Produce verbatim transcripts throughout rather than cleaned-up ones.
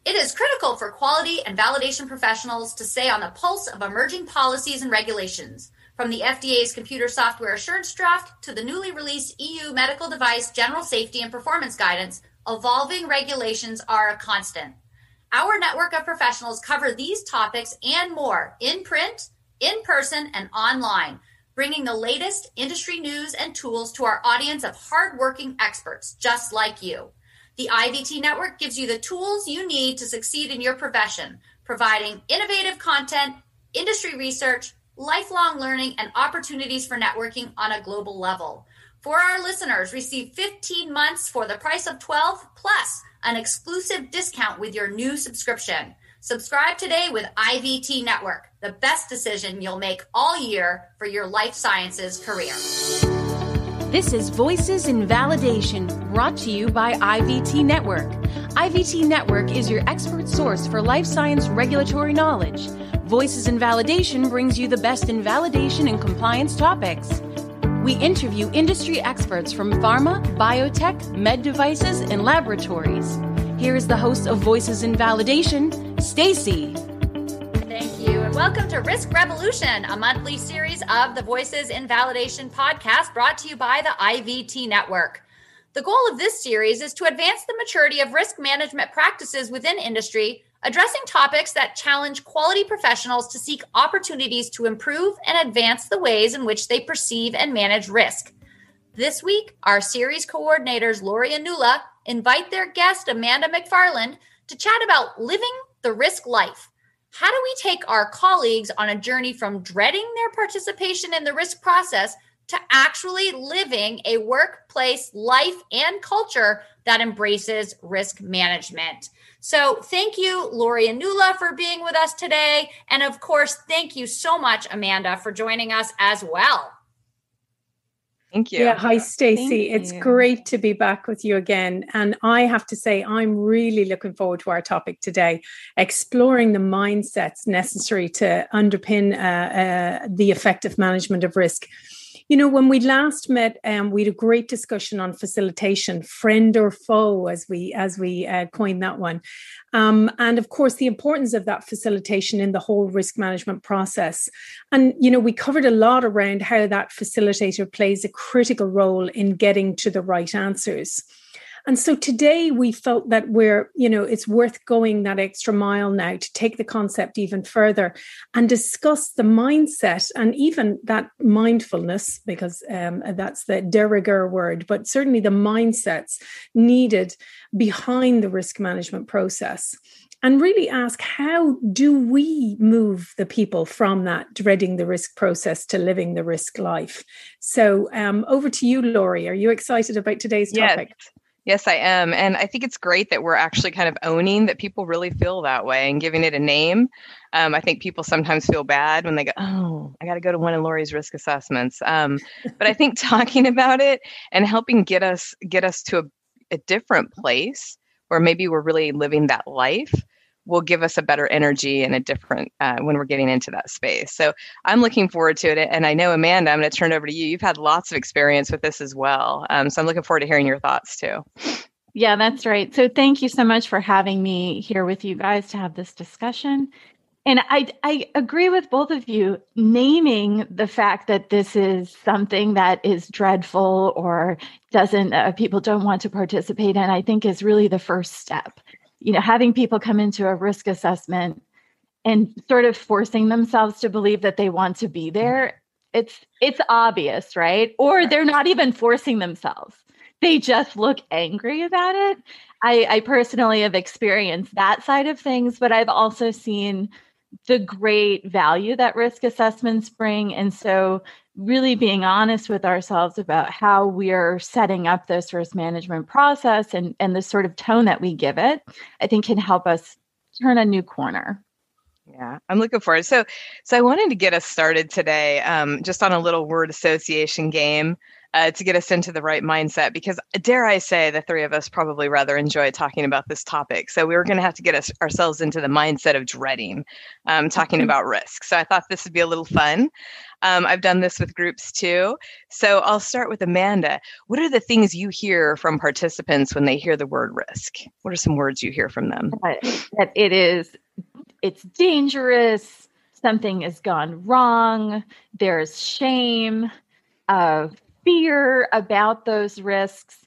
It is critical for quality and validation professionals to stay on the pulse of emerging policies and regulations. From the F D A's Computer Software Assurance Draft to the newly released E U Medical Device General Safety and Performance Guidance, evolving regulations are a constant. Our network of professionals cover these topics and more in print, in person, and online, bringing the latest industry news and tools to our audience of hardworking experts just like you. The I V T Network gives you the tools you need to succeed in your profession, providing innovative content, industry research, lifelong learning, and opportunities for networking on a global level. For our listeners, receive fifteen months for the price of twelve, plus an exclusive discount with your new subscription. Subscribe today with I V T Network, the best decision you'll make all year for your life sciences career. This is Voices in Validation, brought to you by I V T Network. I V T Network is your expert source for life science regulatory knowledge. Voices in Validation brings you the best in validation and compliance topics. We interview industry experts from pharma, biotech, med devices, and laboratories. Here is the host of Voices in Validation, Stacy. Thank you, and welcome to Risk Revolution, a monthly series of the Voices in Validation podcast brought to you by the I V T Network. The goal of this series is to advance the maturity of risk management practices within industry, addressing topics that challenge quality professionals to seek opportunities to improve and advance the ways in which they perceive and manage risk. This week, our series coordinators, Lori and Nuala, invite their guest, Amanda McFarland, to chat about living the risk life. How do we take our colleagues on a journey from dreading their participation in the risk process to actually living a workplace life and culture that embraces risk management? So thank you, Lori and Nuala, for being with us today. And of course, thank you so much, Amanda, for joining us as well. Thank you. Yeah, hi, Stacy. It's great to be back with you again. And I have to say, I'm really looking forward to our topic today, exploring the mindsets necessary to underpin uh, uh, the effective management of risk. You know, when we last met, um, we had a great discussion on facilitation, friend or foe, as we as we uh, coined that one. Um, and of course, the importance of that facilitation in the whole risk management process. And, you know, we covered a lot around how that facilitator plays a critical role in getting to the right answers. And so today we felt that we're, you know, it's worth going that extra mile now to take the concept even further and discuss the mindset and even that mindfulness, because um, that's the de rigueur word, but certainly the mindsets needed behind the risk management process. And really ask, how do we move the people from that dreading the risk process to living the risk life? So um, over to you, Lori. Are you excited about today's topic? Yes. Yes, I am. And I think it's great that we're actually kind of owning that people really feel that way and giving it a name. Um, I think people sometimes feel bad when they go, oh, I got to go to one of Lori's risk assessments. Um, but I think talking about it and helping get us get us to a, a different place where maybe we're really living that life will give us a better energy and a different uh, when we're getting into that space. So I'm looking forward to it. And I know, Amanda, I'm going to turn it over to you. You've had lots of experience with this as well. Um, so I'm looking forward to hearing your thoughts too. Yeah, that's right. So thank you so much for having me here with you guys to have this discussion. And I, I agree with both of you. Naming the fact that this is something that is dreadful or doesn't, uh, people don't want to participate in, I think is really the first step. You know, having people come into a risk assessment and sort of forcing themselves to believe that they want to be there, it's it's obvious, right? Or they're not even forcing themselves. They just look angry about it. I, I personally have experienced that side of things, but I've also seen the great value that risk assessments bring. And so really being honest with ourselves about how we're setting up this risk management process and, and the sort of tone that we give it, I think can help us turn a new corner. Yeah, I'm looking forward. So, so I wanted to get us started today, um, just on a little word association game uh, to get us into the right mindset. Because dare I say, the three of us probably rather enjoy talking about this topic. So we were going to have to get us ourselves into the mindset of dreading, um, talking about risk. So I thought this would be a little fun. Um, I've done this with groups too. So I'll start with Amanda. What are the things you hear from participants when they hear the word risk? What are some words you hear from them? That it is. It's dangerous, something has gone wrong, there's shame, uh, fear about those risks.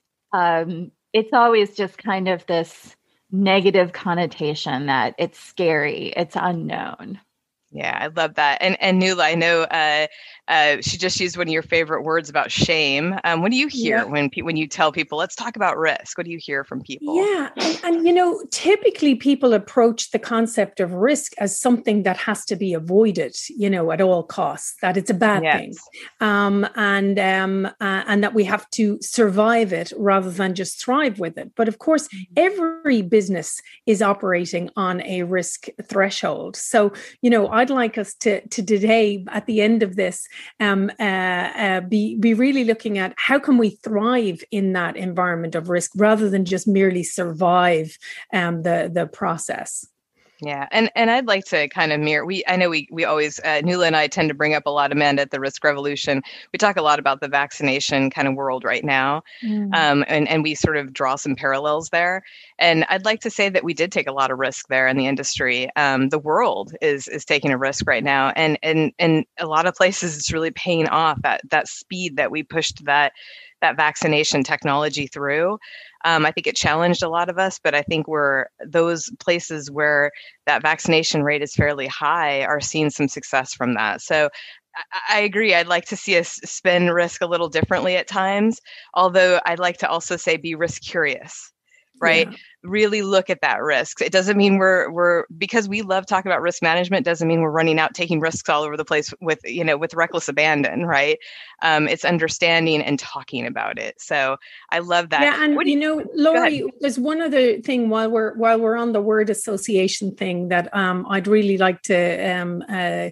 Um, it's always just kind of this negative connotation that it's scary, it's unknown. Yeah, I love that. And and Nuala, I know uh, uh, she just used one of your favorite words about shame. Um, what do you hear yeah. when pe- when you tell people, let's talk about risk? What do you hear from people? Yeah, and, and you know, typically people approach the concept of risk as something that has to be avoided, you know, at all costs, that it's a bad yes. thing, um, and um, uh, and that we have to survive it rather than just thrive with it. But of course, every business is operating on a risk threshold. So, you know, I I'd like us to, to today, at the end of this, um, uh, uh, be, be really looking at how can we thrive in that environment of risk rather than just merely survive um, the, the process. Yeah. And and I'd like to kind of mirror, we, I know we, we always, uh, Nuala and I tend to bring up a lot, Amanda, at the Risk Revolution. We talk a lot about the vaccination kind of world right now. Mm. Um, and, and we sort of draw some parallels there. And I'd like to say that we did take a lot of risk there in the industry. Um, the world is is taking a risk right now. And and and a lot of places it's really paying off, that that speed that we pushed that that vaccination technology through. Um, I think it challenged a lot of us, but I think we're those places where that vaccination rate is fairly high are seeing some success from that. So I, I agree. I'd like to see us spin risk a little differently at times, although I'd like to also say be risk curious, right? Yeah. Really look at that risk. It doesn't mean we're we're because we love talking about risk management doesn't mean we're running out taking risks all over the place with, you know, with reckless abandon, right? Um, it's understanding and talking about it. So I love that. Yeah, and what you, you know, Laurie, there's one other thing while we're while we're on the word association thing that um, I'd really like to um, uh,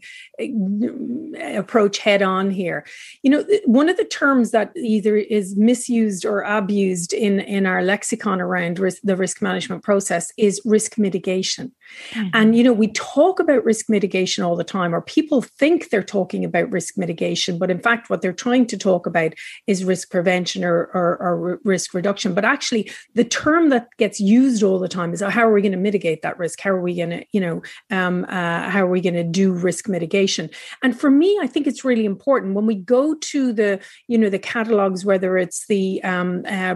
approach head on here. You know, one of the terms that either is misused or abused in in our lexicon around risk, the risk management process is risk mitigation. Mm-hmm. And, you know, we talk about risk mitigation all the time, or people think they're talking about risk mitigation, but in fact, what they're trying to talk about is risk prevention or, or, or risk reduction. But actually, the term that gets used all the time is, oh, how are we going to mitigate that risk? How are we going to, you know, um, uh, how are we going to do risk mitigation? And for me, I think it's really important when we go to the, you know, the catalogs, whether it's the um, uh,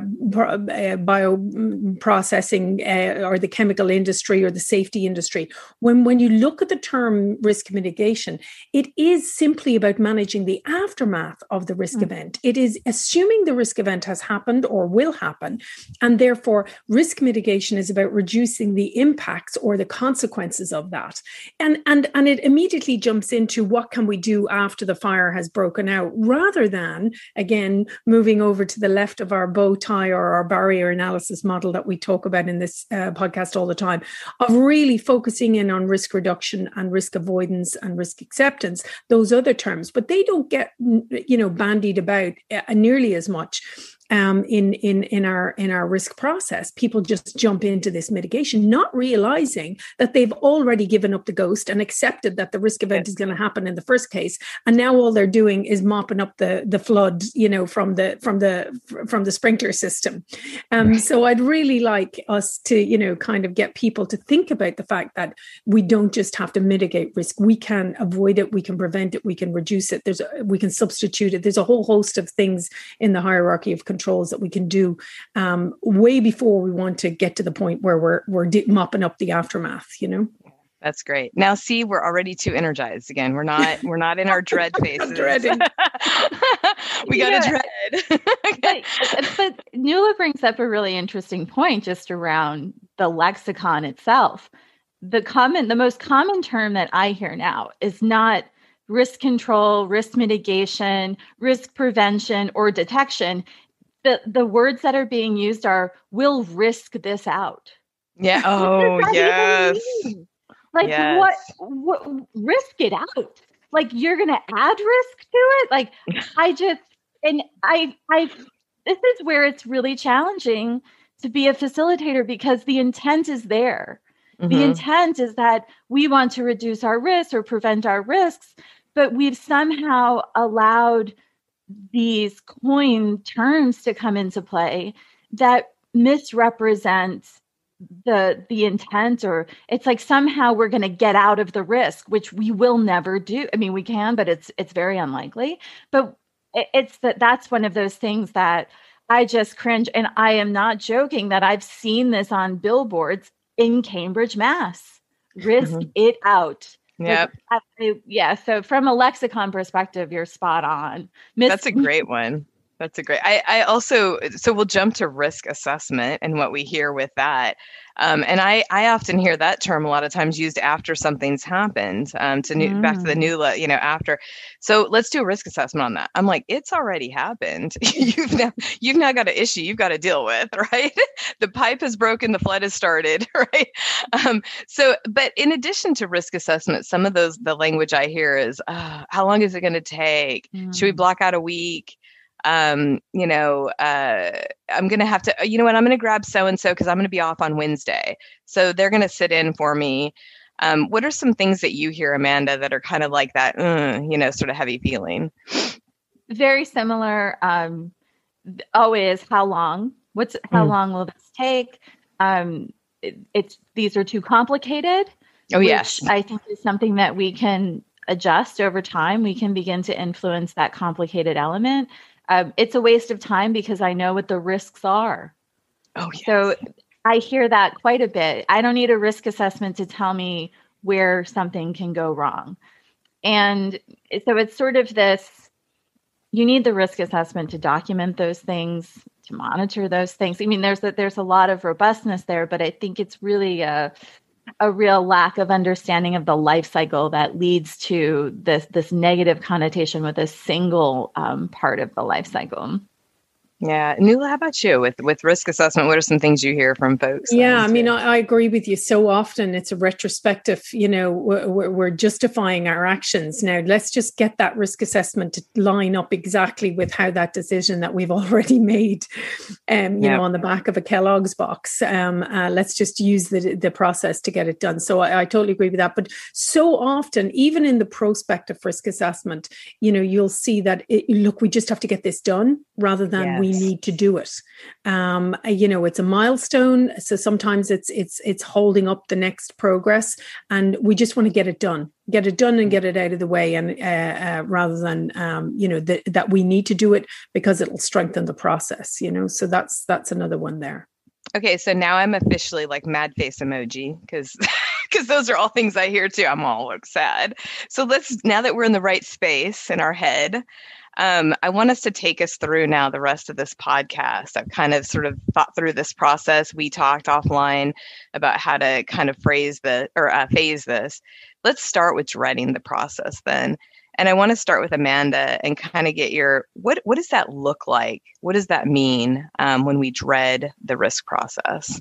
bioprocessing Uh, or the chemical industry or the safety industry, when, when you look at the term risk mitigation, it is simply about managing the aftermath of the risk mm. event. It is assuming the risk event has happened or will happen, and therefore risk mitigation is about reducing the impacts or the consequences of that. And, and, and it immediately jumps into what can we do after the fire has broken out, rather than, again, moving over to the left of our bow tie or our barrier analysis model that we talk about in this uh, podcast all the time, of really focusing in on risk reduction and risk avoidance and risk acceptance, those other terms, but they don't get, you know, bandied about uh, nearly as much. Um, in in in our in our risk process. People just jump into this mitigation, not realizing that they've already given up the ghost and accepted that the risk event is going to happen in the first case, and now all they're doing is mopping up the the flood, you know, from the from the from the sprinkler system. Um, right. So I'd really like us to, you know, kind of get people to think about the fact that we don't just have to mitigate risk; we can avoid it, we can prevent it, we can reduce it. There's a, we can substitute it. There's a whole host of things in the hierarchy of controls that we can do um, way before we want to get to the point where we're we're de- mopping up the aftermath, you know. That's great. Now, see, we're already too energized again. We're not we're not in our dread phases. Dreading. we got to dread. but, but Nuala brings up a really interesting point just around the lexicon itself. The common, the most common term that I hear now is not risk control, risk mitigation, risk prevention, or detection. The, the words that are being used are, we'll risk this out. Yeah. Oh, yes. Like Yes. what, what, risk it out. Like you're going to add risk to it. Like I just, and I, I, this is where it's really challenging to be a facilitator because the intent is there. Mm-hmm. The intent is that we want to reduce our risks or prevent our risks, but we've somehow allowed these coin terms to come into play that misrepresent the the intent, or it's like somehow we're going to get out of the risk, which we will never do. I mean, we can, but it's it's very unlikely. But it's that that's one of those things that I just cringe. And I am not joking that I've seen this on billboards in Cambridge, Mass. Risk mm-hmm. it out. Yep. Like, I, yeah. So from a lexicon perspective, you're spot on. Miss- That's a great one. That's a great, I, I also, so we'll jump to risk assessment and what we hear with that. Um, and I, I often hear that term a lot of times used after something's happened, um, to new, mm. back to the new, you know, after. So let's do a risk assessment on that. I'm like, it's already happened. you've now, you've now got an issue you've got to deal with, right? The pipe has broken, the flood has started, right? Um, so, but in addition to risk assessment, some of those, the language I hear is, uh, how long is it going to take? Mm. Should we block out a week? Um, you know, uh, I'm going to have to, you know what, I'm going to grab so-and-so because I'm going to be off on Wednesday. So they're going to sit in for me. Um, what are some things that you hear, Amanda, that are kind of like that, uh, you know, sort of heavy feeling? Very similar. Um, always how long, what's, how mm. long will this take? Um, it, it's, these are too complicated. Oh, yes. I think is something that we can adjust over time. We can begin to influence that complicated element. Um, it's a waste of time because I know what the risks are. Oh, yes. So I hear that quite a bit. I don't need a risk assessment to tell me where something can go wrong. And so it's sort of this, you need the risk assessment to document those things, to monitor those things. I mean, there's a, there's a lot of robustness there, but I think it's really a, a real lack of understanding of the life cycle that leads to this this negative connotation with a single um, part of the life cycle. Yeah. Nuala, how about you with, with risk assessment? What are some things you hear from folks? Yeah, I mean, I, I agree with you. So often it's a retrospective, you know, we're, we're justifying our actions. Now, let's just get that risk assessment to line up exactly with how that decision that we've already made, um, you yep. know, on the back of a Kellogg's box. Um, uh, let's just use the, the process to get it done. So I, I totally agree with that. But so often, even in the prospective risk assessment, you know, you'll see that, it, look, we just have to get this done rather than yes. we need to do it. Um, you know, it's a milestone. So sometimes it's it's it's holding up the next progress, and we just want to get it done, get it done and get it out of the way. And uh, uh, rather than, um, you know, th- that we need to do it because it'll strengthen the process, you know, so that's that's another one there. Okay. So now I'm officially like mad face emoji because because those are all things I hear too. I'm all like sad. So let's, now that we're in the right space in our head, Um, I want us to take us through now the rest of this podcast. I've kind of sort of thought through this process. We talked offline about how to kind of phrase the or uh, phase this. Let's start with dreading the process then. And I want to start with Amanda and kind of get your, what, what does that look like? What does that mean um, when we dread the risk process?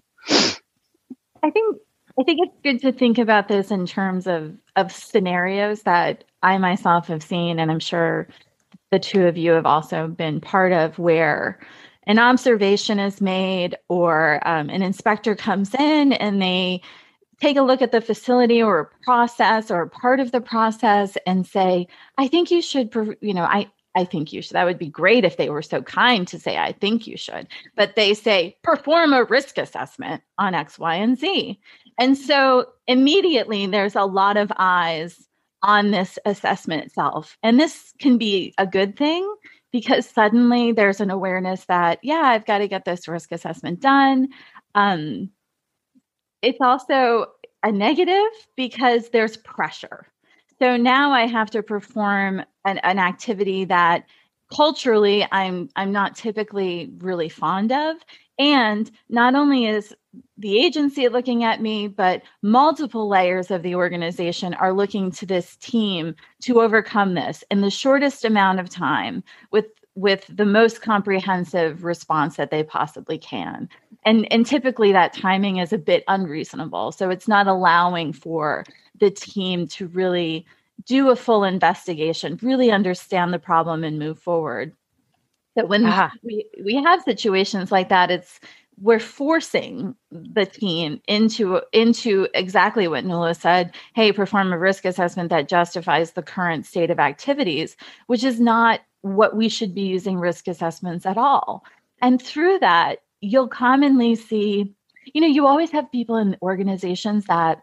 I think I think it's good to think about this in terms of, of scenarios that I myself have seen, and I'm sure the two of you have also been part of, where an observation is made or um, an inspector comes in and they take a look at the facility or a process or part of the process and say, I think you should, you know, I, I think you should. That would be great if they were so kind to say, I think you should. But they say, perform a risk assessment on X, Y, and Z. And so immediately there's a lot of eyes on this assessment itself. And this can be a good thing because suddenly there's an awareness that, yeah, I've got to get this risk assessment done. Um, it's also a negative because there's pressure. So now I have to perform an, an activity that culturally I'm I'm not typically really fond of. And not only is the agency looking at me, but multiple layers of the organization are looking to this team to overcome this in the shortest amount of time with with the most comprehensive response that they possibly can. And, and typically that timing is a bit unreasonable. So it's not allowing for the team to really do a full investigation, really understand the problem and move forward. That when ah. we, we have situations like that, it's we're forcing the team into into exactly what Nuala said. Hey, perform a risk assessment that justifies the current state of activities, which is not what we should be using risk assessments at all. And through that, you'll commonly see, you know, you always have people in organizations that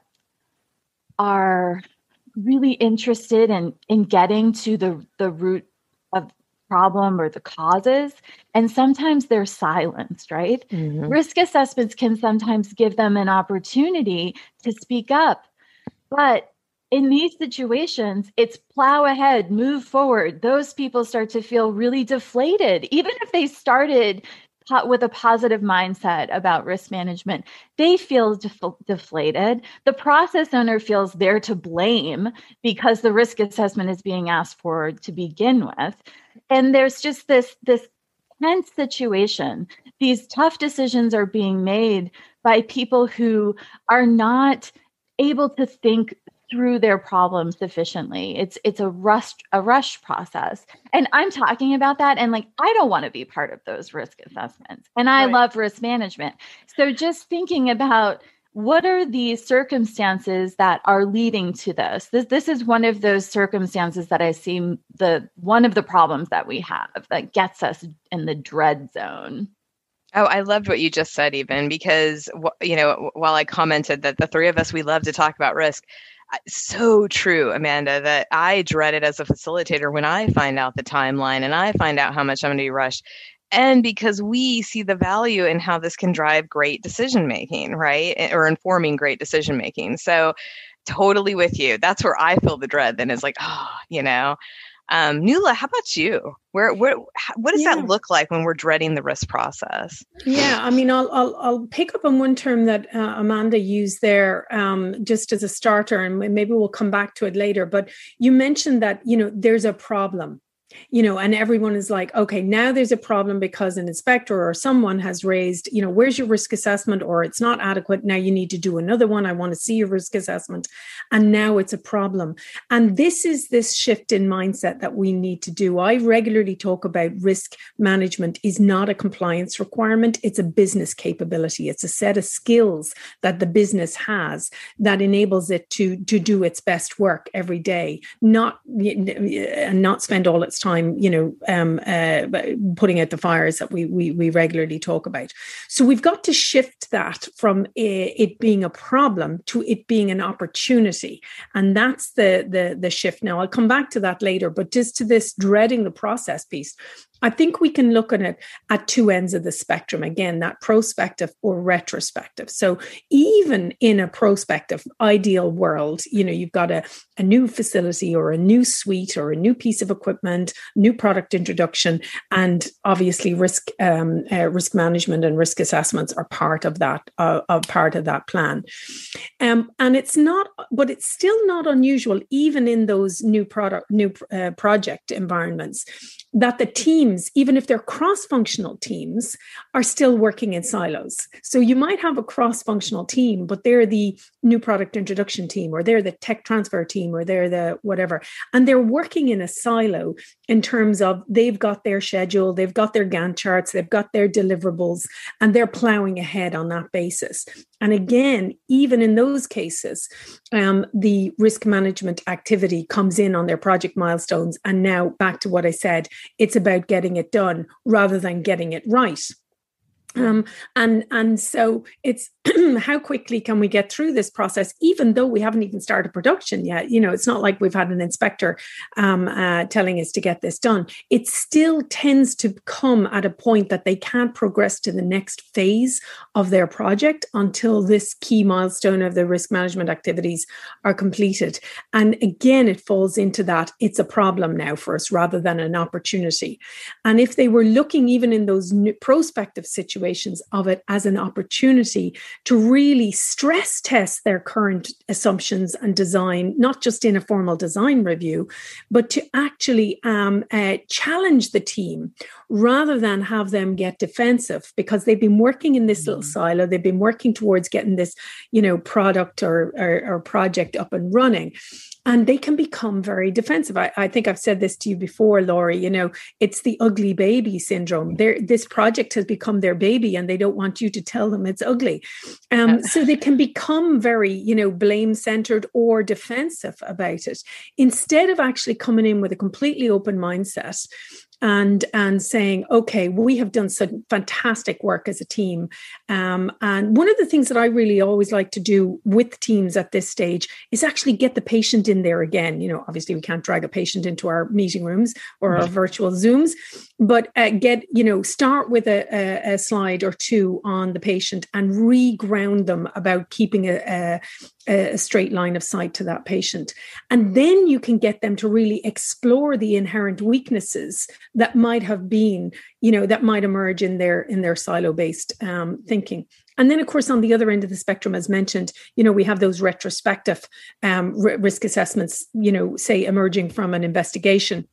are really interested in in getting to the the root of problem or the causes, and sometimes they're silenced, right? Mm-hmm. Risk assessments can sometimes give them an opportunity to speak up, but in these situations, it's plow ahead, move forward. Those people start to feel really deflated, even if they started with a positive mindset about risk management. They feel def- deflated. The process owner feels they're to blame because the risk assessment is being asked for to begin with. And there's just this, this tense situation. These tough decisions are being made by people who are not able to think through their problems sufficiently. It's it's a rush a rush process. And I'm talking about that. And like, I don't want to be part of those risk assessments. And I right. love risk management. So just thinking about what are the circumstances that are leading to this? This this is one of those circumstances that I see the one of the problems that we have that gets us in the dread zone. Oh, I loved what you just said, even because, you know, while I commented that the three of us, we love to talk about risk. So true, Amanda, that I dread it as a facilitator when I find out the timeline and I find out how much I'm going to be rushed. And because we see the value in how this can drive great decision making, right? Or informing great decision making. So totally with you. That's where I feel the dread then is like, oh, you know. Um, Nuala, how about you? Where, where, what does yeah. that look like when we're dreading the risk process? Yeah, I mean, I'll I'll, I'll pick up on one term that uh, Amanda used there, um, just as a starter, and maybe we'll come back to it later. But you mentioned that, you know, there's a problem. You know, and everyone is like, okay, now there's a problem because an inspector or someone has raised, you know, where's your risk assessment, or it's not adequate. Now you need to do another one. I want to see your risk assessment. And now it's a problem. And this is this shift in mindset that we need to do. I regularly talk about risk management is not a compliance requirement. It's a business capability. It's a set of skills that the business has that enables it to, to do its best work every day, not, and not spend all its time, you know, um, uh, putting out the fires that we, we we regularly talk about. So we've got to shift that from a, it being a problem to it being an opportunity, and that's the the the shift. Now I'll come back to that later, but just to this dreading the process piece. I think we can look at it at two ends of the spectrum. Again, that prospective or retrospective. So even in a prospective ideal world, you know, you've got a, a new facility or a new suite or a new piece of equipment, new product introduction, and obviously risk um, uh, risk management and risk assessments are part of that, uh, a part of that plan. Um, and it's not, but it's still not unusual, even in those new product, new uh, project environments, that the teams, even if they're cross-functional teams, are still working in silos. So you might have a cross-functional team, but they're the new product introduction team, or they're the tech transfer team, or they're the whatever. And they're working in a silo in terms of they've got their schedule, they've got their Gantt charts, they've got their deliverables, and they're plowing ahead on that basis. And again, even in those cases, um, the risk management activity comes in on their project milestones. And now back to what I said, it's about getting it done rather than getting it right. Um, and and so it's how quickly can we get through this process, even though we haven't even started production yet? You know, it's not like we've had an inspector um, uh, telling us to get this done. It still tends to come at a point that they can't progress to the next phase of their project until this key milestone of the risk management activities are completed. And again, it falls into that it's a problem now for us rather than an opportunity. And if they were looking even in those new prospective situations, situations of it as an opportunity to really stress test their current assumptions and design, not just in a formal design review, but to actually um, uh, challenge the team rather than have them get defensive, because they've been working in this little silo. They've been working towards getting this, you know, product or, or, or project up and running. And they can become very defensive. I, I think I've said this to you before, Laurie, you know, it's the ugly baby syndrome. They're, this project has become their baby and they don't want you to tell them it's ugly. Um, so they can become very, you know, blame-centered or defensive about it, instead of actually coming in with a completely open mindset and and saying, okay, we have done some fantastic work as a team. Um, and one of the things that I really always like to do with teams at this stage is actually get the patient in there again. You know, obviously we can't drag a patient into our meeting rooms or our virtual Zooms, but uh, get, you know, start with a, a, a slide or two on the patient and re-ground them about keeping a, a a straight line of sight to that patient. And then you can get them to really explore the inherent weaknesses that might have been, you know, that might emerge in their in their silo-based um, thinking. And then, of course, on the other end of the spectrum, as mentioned, you know, we have those retrospective um, r- risk assessments, you know, say emerging from an investigation.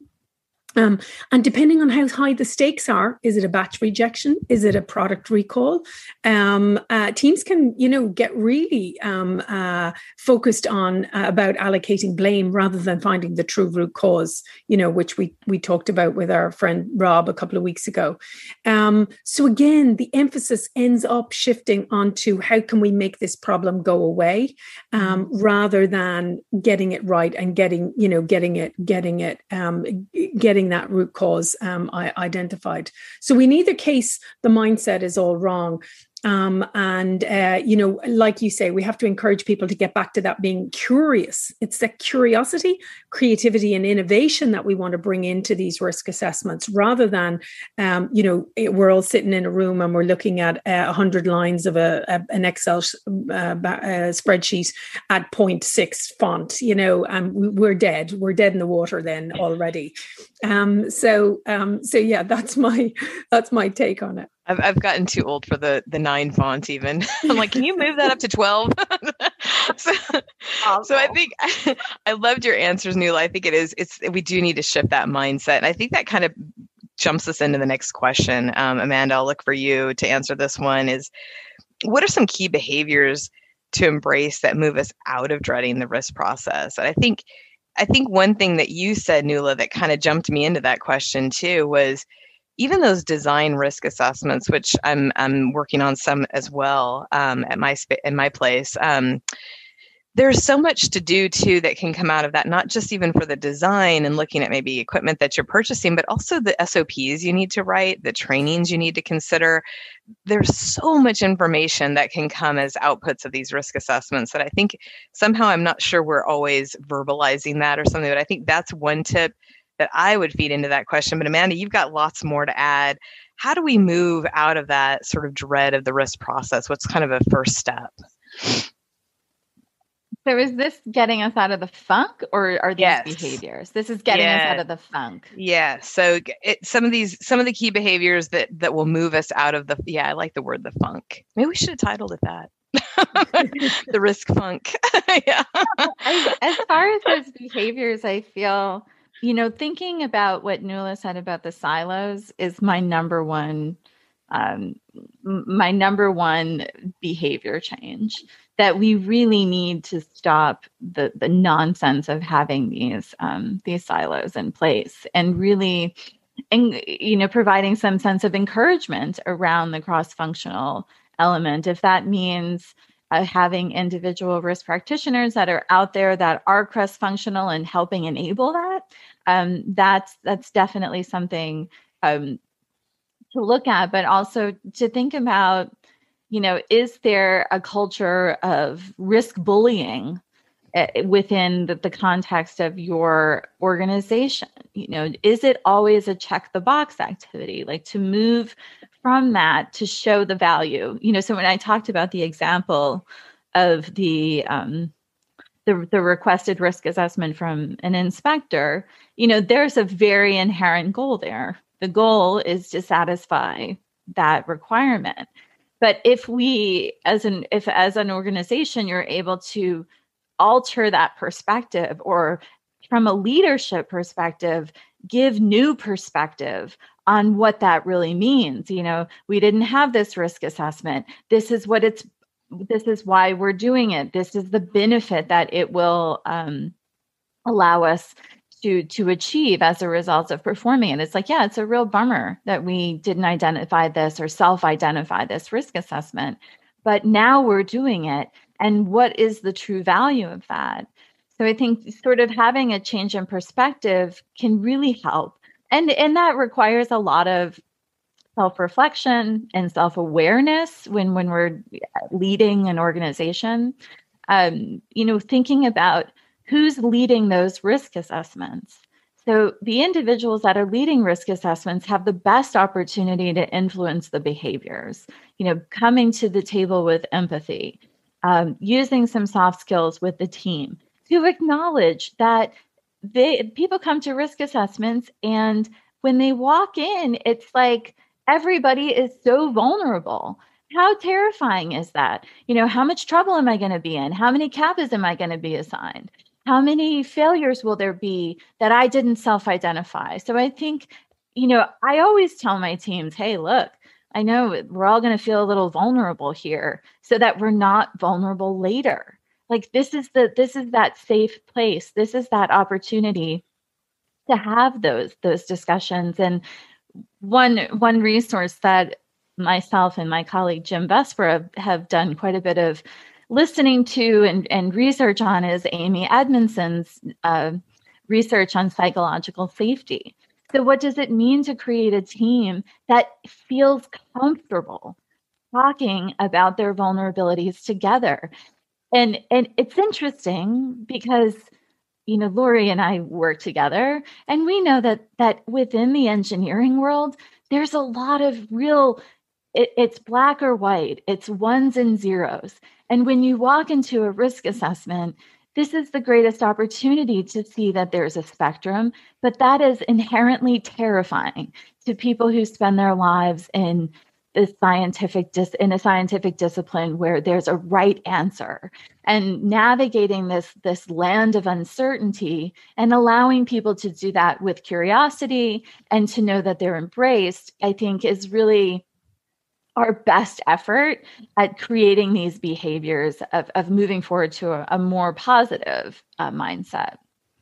Um, and depending on how high the stakes are, is it a batch rejection? Is it a product recall? Um, uh, teams can, you know, get really um, uh, focused on uh, about allocating blame rather than finding the true root cause, you know, which we we talked about with our friend Rob a couple of weeks ago. Um, so again, the emphasis ends up shifting onto how can we make this problem go away, um, rather than getting it right and getting, you know, getting it, getting it, um, getting that root cause um, identified. So in either case, the mindset is all wrong. Um, and, uh, you know, like you say, we have to encourage people to get back to that being curious. It's that curiosity, creativity, and innovation that we want to bring into these risk assessments, rather than, um, you know, it, we're all sitting in a room and we're looking at a uh, hundred lines of a, a an Excel uh, uh, spreadsheet at zero point six font, you know, and we're dead. We're dead in the water then already. Um, so, um, so yeah, that's my that's my take on it. I've I've gotten too old for the the nine font even. I'm like, can you move that up to twelve? so, awesome. so I think I, I loved your answers, Nuala. I think it is. It's we do need to shift that mindset, and I think that kind of jumps us into the next question. Um, Amanda, I'll look for you to answer this one. Is what are some key behaviors to embrace that move us out of dreading the risk process? And I think I think one thing that you said, Nuala, that kind of jumped me into that question too was, even those design risk assessments, which I'm I'm working on some as well um, at my sp- in my place. Um, there's so much to do too that can come out of that, not just even for the design and looking at maybe equipment that you're purchasing, but also the S O Ps you need to write, the trainings you need to consider. There's so much information that can come as outputs of these risk assessments that I think somehow I'm not sure we're always verbalizing that or something, but I think that's one tip that I would feed into that question. But Amanda, you've got lots more to add. How do we move out of that sort of dread of the risk process? What's kind of a first step? So is this getting us out of the funk, or are these yes. behaviors? This is getting yeah. us out of the funk. Yeah. So it, some of these, some of the key behaviors that, that will move us out of the, yeah, I like the word, the funk. Maybe we should have titled it that. The risk funk. yeah. I, as far as those behaviors, I feel, you know, thinking about what Nuala said about the silos is my number one, um, my number one behavior change, that we really need to stop the the nonsense of having these um, these silos in place, and really, and you know, providing some sense of encouragement around the cross-functional element. If that means Uh, having individual risk practitioners that are out there that are cross-functional and helping enable that, um, that's that's definitely something um, to look at, but also to think about, you know, is there a culture of risk bullying uh, within the, the context of your organization? You know, is it always a check the box activity, like to move from that to show the value? You know, so when I talked about the example of the um, the, the requested risk assessment from an inspector, you know, there's a very inherent goal there. The goal is to satisfy that requirement. But if we, as an if as an organization, you're able to alter that perspective, or from a leadership perspective, give new perspective on what that really means. You know, we didn't have this risk assessment. This is what it's, this is why we're doing it. This is the benefit that it will um, allow us to, to achieve as a result of performing it. It's like, yeah, it's a real bummer that we didn't identify this or self-identify this risk assessment, but now we're doing it. And what is the true value of that? So I think sort of having a change in perspective can really help. And, and that requires a lot of self-reflection and self-awareness when, when we're leading an organization. Um, you know, thinking about who's leading those risk assessments. So the individuals that are leading risk assessments have the best opportunity to influence the behaviors, you know, coming to the table with empathy, um, using some soft skills with the team to acknowledge that they people come to risk assessments, and when they walk in, it's like everybody is so vulnerable. How terrifying is that? You know, how much trouble am I going to be in? How many C A P As am I going to be assigned? How many failures will there be that I didn't self-identify? So I think, you know, I always tell my teams, hey, look, I know we're all going to feel a little vulnerable here so that we're not vulnerable later. Like this is the this is that safe place. This is that opportunity to have those those discussions. And one one resource that myself and my colleague Jim Vesper have, have done quite a bit of listening to and, and research on is Amy Edmondson's uh, research on psychological safety. So what does it mean to create a team that feels comfortable talking about their vulnerabilities together? And and it's interesting because, you know, Lori and I work together, and we know that that within the engineering world, there's a lot of real, it, it's black or white, it's ones and zeros. And when you walk into a risk assessment, this is the greatest opportunity to see that there's a spectrum, but that is inherently terrifying to people who spend their lives in the scientific dis- in a scientific discipline where there's a right answer, and navigating this this land of uncertainty and allowing people to do that with curiosity and to know that they're embraced, I think is really our best effort at creating these behaviors of, of moving forward to a, a more positive uh, mindset.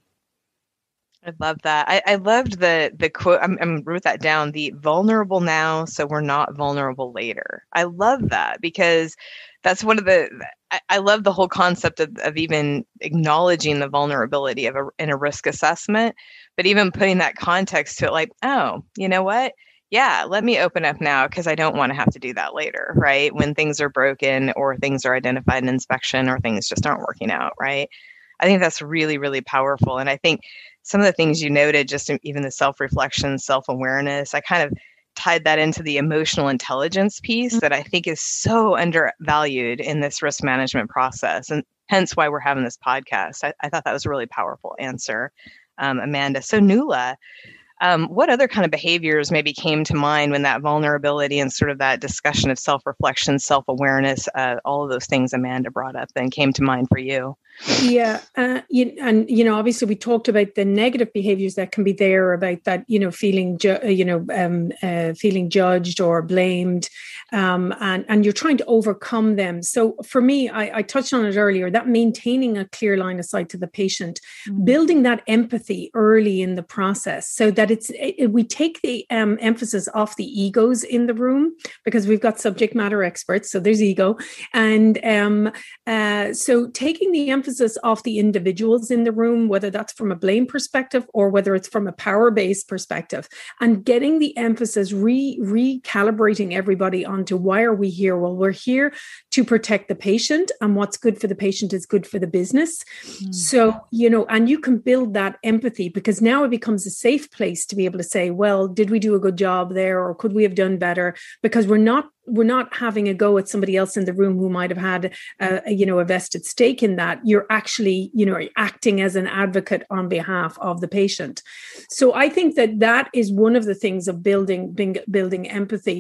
I love that. I, I loved the the quote. I'm, I'm wrote that down. The vulnerable now, so we're not vulnerable later. I love that because that's one of the. I, I love the whole concept of, of even acknowledging the vulnerability of a in a risk assessment, but even putting that context to it, like, oh, you know what? Yeah, let me open up now because I don't want to have to do that later, right? When things are broken or things are identified in inspection or things just aren't working out, right? I think that's really, really powerful. And I think some of the things you noted, just even the self-reflection, self-awareness, I kind of tied that into the emotional intelligence piece that I think is so undervalued in this risk management process, and hence why we're having this podcast. I, I thought that was a really powerful answer, um, Amanda. So Nuala, Um, what other kind of behaviors maybe came to mind when that vulnerability and sort of that discussion of self-reflection, self-awareness, uh, all of those things Amanda brought up then came to mind for you? Yeah. Uh, you, and, you know, obviously we talked about the negative behaviors that can be there about that, you know, feeling, ju- you know, um, uh, feeling judged or blamed, um, and, and you're trying to overcome them. So for me, I, I touched on it earlier, that maintaining a clear line of sight to the patient, mm-hmm. building that empathy early in the process so that it's, it, we take the um, emphasis off the egos in the room because we've got subject matter experts. So there's ego. And um, uh, so taking the emphasis off the individuals in the room, whether that's from a blame perspective or whether it's from a power-based perspective, and getting the emphasis, re recalibrating everybody onto why are we here? Well, we're here to protect the patient, and what's good for the patient is good for the business. Mm. So, you know, and you can build that empathy because now it becomes a safe place to be able to say, well, did we do a good job there, or could we have done better? Because we're not we're not having a go at somebody else in the room who might have had a, a, you know, a vested stake in that. You're actually, you know, acting as an advocate on behalf of the patient. So I think that that is one of the things of building, building empathy.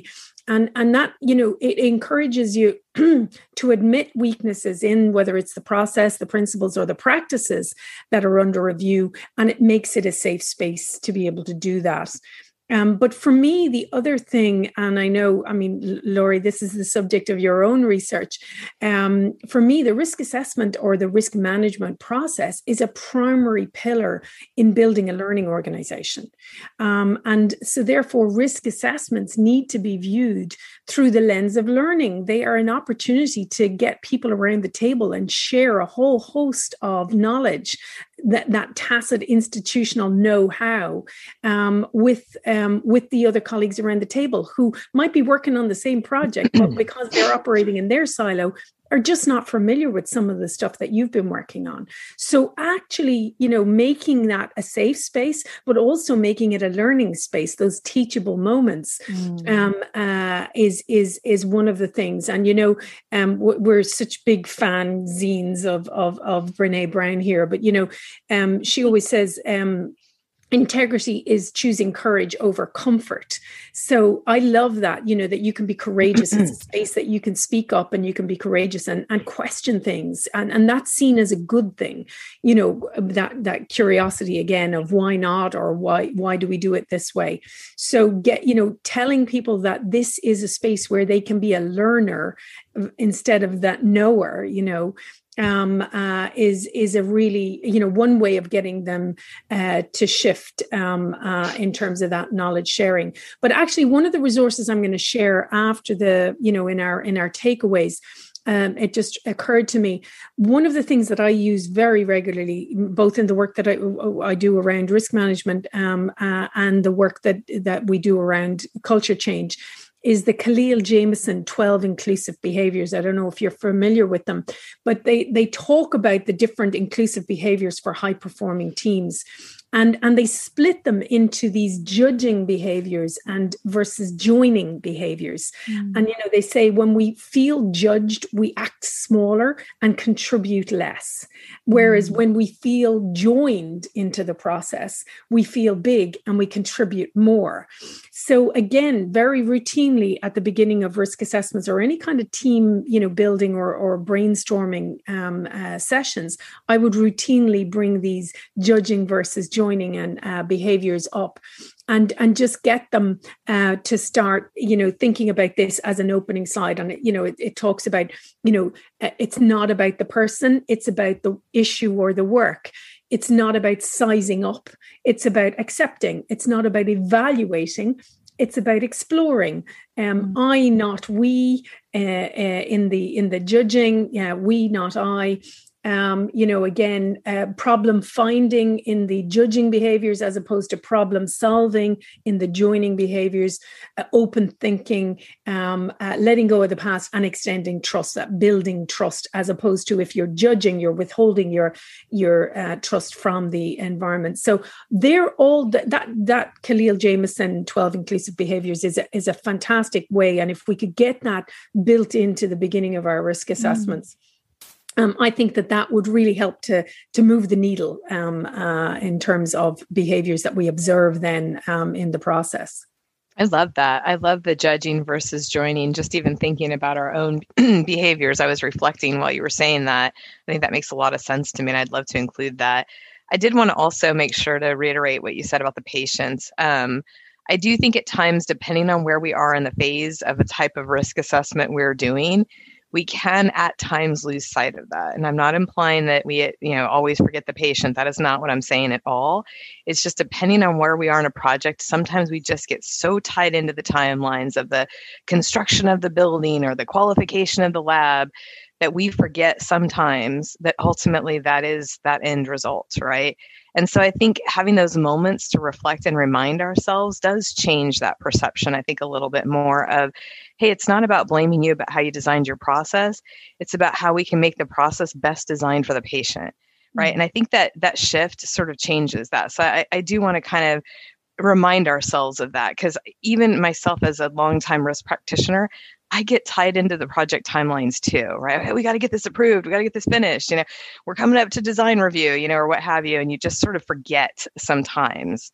And, and that, you know, it encourages you to admit weaknesses in whether it's the process, the principles, or the practices that are under review. And it makes it a safe space to be able to do that. Um, but for me, the other thing, and I know, I mean, Laurie, this is the subject of your own research. Um, for me, the risk assessment or the risk management process is a primary pillar in building a learning organization. Um, and so therefore, risk assessments need to be viewed through the lens of learning. They are an opportunity to get people around the table and share a whole host of knowledge, that, that tacit institutional know-how um, with um, with the other colleagues around the table who might be working on the same project, but because they're operating in their silo, are just not familiar with some of the stuff that you've been working on. So actually, you know, making that a safe space, but also making it a learning space, those teachable moments mm. um, uh, is is is one of the things. And, you know, um, we're such big fanzines of, of, of Brene Brown here, but, you know, um, she always says, um, integrity is choosing courage over comfort. So I love that, you know, that you can be courageous. It's a space that you can speak up and you can be courageous and, and question things. And, and that's seen as a good thing, you know, that, that curiosity again of why not, or why, why do we do it this way? So get, you know, telling people that this is a space where they can be a learner instead of that knower, you know, Um, uh, is is a really, you know, one way of getting them uh, to shift um, uh, in terms of that knowledge sharing. But actually, one of the resources I'm going to share after the, you know, in our in our takeaways, um, it just occurred to me. One of the things that I use very regularly, both in the work that I I do around risk management um, uh, and the work that that we do around culture change, is the Khalil Jameson twelve inclusive behaviors. I don't know if you're familiar with them, but they, they talk about the different inclusive behaviors for high performing teams. And, and they split them into these judging behaviors and versus joining behaviors. Mm. And, you know, they say when we feel judged, we act smaller and contribute less. Whereas mm. when we feel joined into the process, we feel big and we contribute more. So again, very routinely at the beginning of risk assessments or any kind of team, you know, building or, or brainstorming um, uh, sessions, I would routinely bring these judging versus joining and uh, behaviors up and, and just get them uh, to start, you know, thinking about this as an opening slide. And, you know, it, it talks about, you know, it's not about the person, it's about the issue or the work. It's not about sizing up. It's about accepting. It's not about evaluating. It's about exploring. Um, mm. I, not we, uh, uh, in the in the judging. Yeah, we, not I. Um, you know, again, uh, problem finding in the judging behaviors as opposed to problem solving in the joining behaviors, uh, open thinking, um, uh, letting go of the past and extending trust, that building trust, as opposed to if you're judging, you're withholding your your uh, trust from the environment. So they're all th- that that Khalil Jameson twelve inclusive behaviors is a, is a fantastic way. And if we could get that built into the beginning of our risk assessments, mm. Um, I think that that would really help to to move the needle um, uh, in terms of behaviors that we observe then um, in the process. I love that. I love the judging versus joining, just even thinking about our own behaviors. I was reflecting while you were saying that. I think that makes a lot of sense to me, and I'd love to include that. I did want to also make sure to reiterate what you said about the patients. Um, I do think at times, depending on where we are in the phase of a type of risk assessment we're doing, we can at times lose sight of that. And I'm not implying that we, you know, always forget the patient. That is not what I'm saying at all. It's just depending on where we are in a project, sometimes we just get so tied into the timelines of the construction of the building or the qualification of the lab that we forget sometimes that ultimately that is that end result, right? And so I think having those moments to reflect and remind ourselves does change that perception, I think, a little bit more of, hey, it's not about blaming you about how you designed your process. It's about how we can make the process best designed for the patient, right? Mm-hmm. And I think that that shift sort of changes that. So I, I do want to kind of remind ourselves of that, because even myself as a longtime risk practitioner, I get tied into the project timelines too, right? Okay, we got to get this approved. We got to get this finished. You know, we're coming up to design review, you know, or what have you. And you just sort of forget sometimes